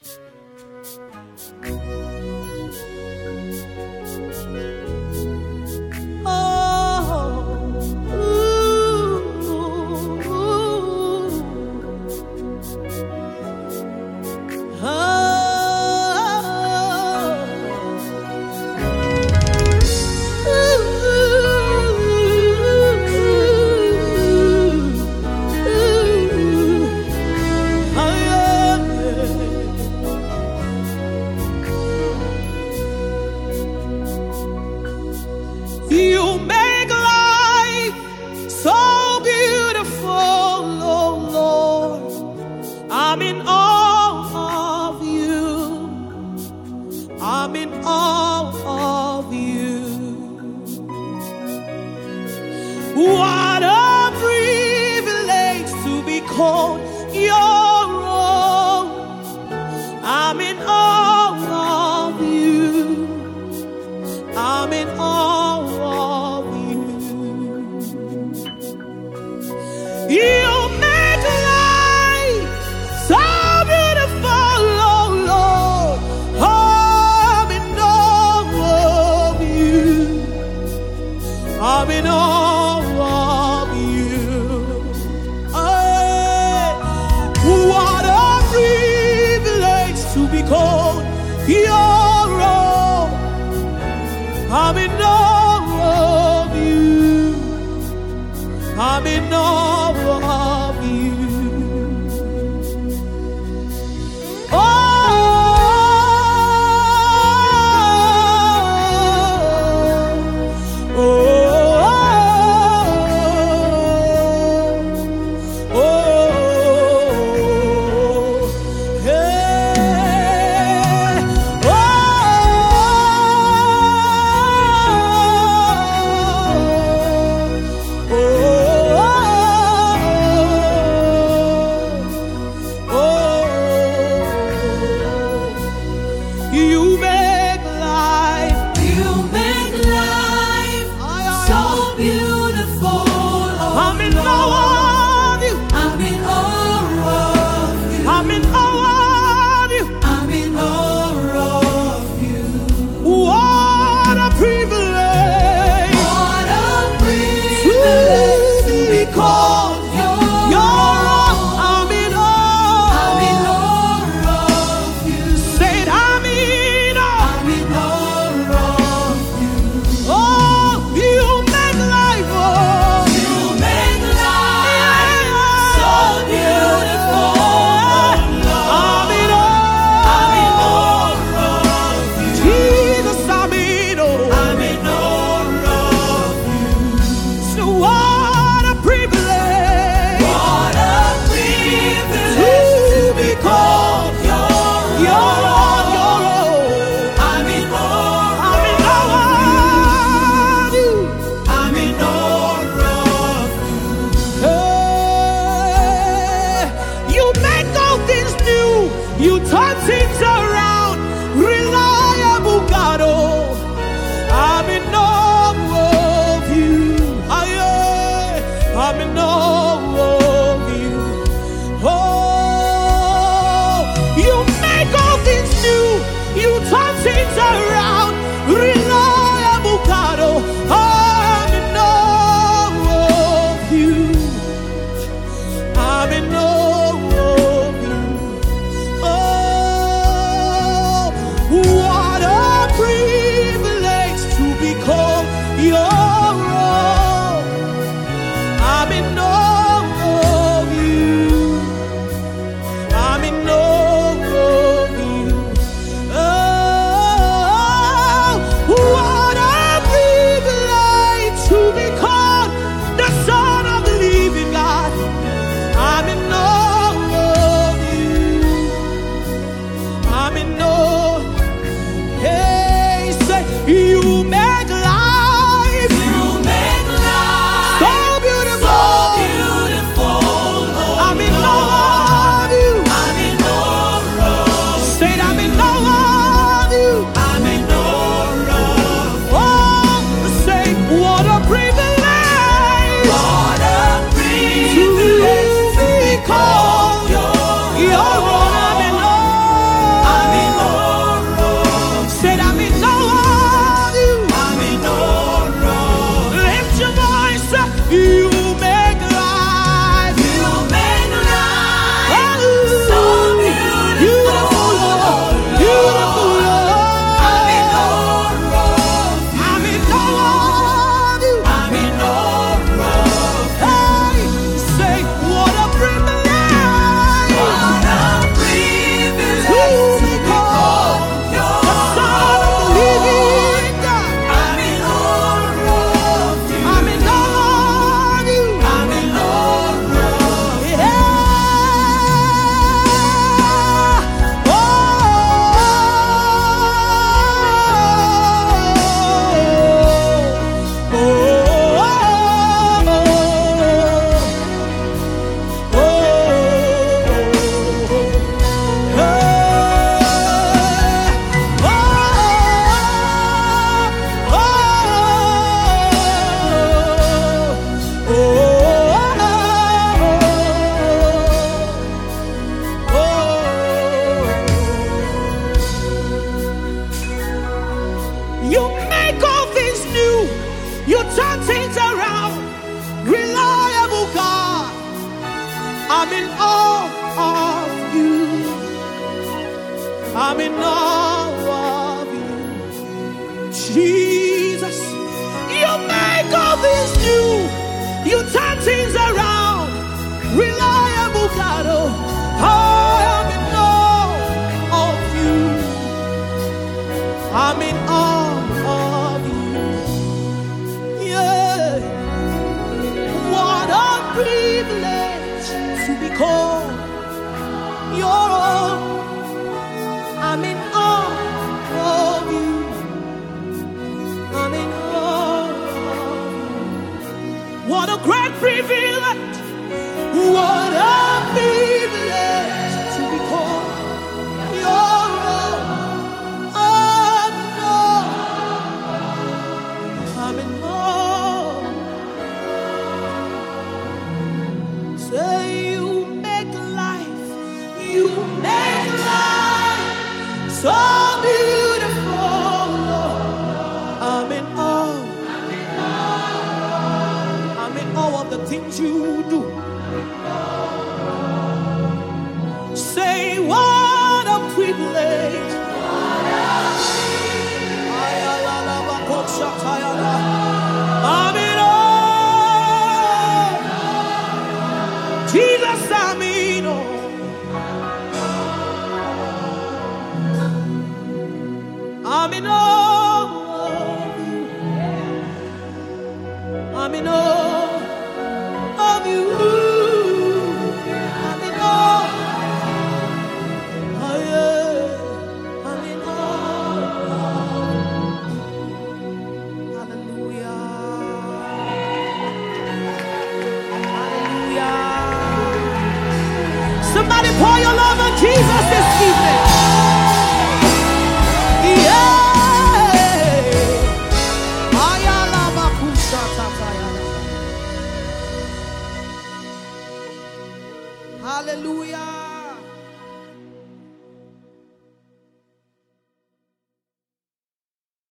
You make life so beautiful, oh Lord. I'm in awe of you. I'm in awe of you. What a privilege to be called your own. I'm in awe of you. I'm in awe of you. You make life so beautiful, oh Lord. I'm in awe of you. I'm in awe of you. Hey, what a privilege to be called your own. I'm in awe of you. I'm in awe of you. Oh, oh, oh, oh, hey, oh. You make life so beautiful. I'm in awe of you. I'm in awe of you. I'm in awe of you. I'm in awe of you. What a privilege. What a privilege to be called your own. I'm in awe. I'm in awe of you. Say it, I'm in awe. I'm in awe of you. Oh, you make life. Oh. You make life so beautiful. I'm in awe. I'm in awe of you. Jesus, I'm in awe. I'm in awe of you. So what a privilege. What a privilege to be called your You're own. on your own. I'm in awe I'm in awe of you. I'm in awe of Hey, you make all things new. You turn things around. Reliable God, oh. I'm in awe of you. I'm in awe of you. Oh, you make all things new. You turn things around. Reliable God, oh. I'm in awe of you. I'm in awe of you. Oh, what a privilege to be called your own. I'm in awe of you. I'm in awe of you. Oh, what a privilege to be called the Son of the living God. I'm in awe of you. I'm in awe. Hey, say you make life you. Make life so beautiful. beautiful. I'm in awe of you. I'm in awe of Say it, I'm in awe of you. I'm in awe of Oh, say what a privilege What a to privilege to be called your your own. own. I'm in awe. I'm in awe of you. I'm in awe of you. Jesus, you make all things new. You turn things around. Reliable God, oh, I am in awe of you. I'm in awe of you. Yeah. What a privilege to be called your own. I'm in awe of you. I'm in awe of you. What a great privilege. What a privilege to be called your own. I'm in awe. Say you make life so beautiful. I'm in awe. I'm in awe of the things you do. Say what a privilege. I'm in awe. Jesus, I'm in awe. I'm in awe of you. I'm in awe of you. I'm in awe. Oh yeah. I'm in awe. Hallelujah. Hallelujah. Somebody pour your love on Jesus this evening.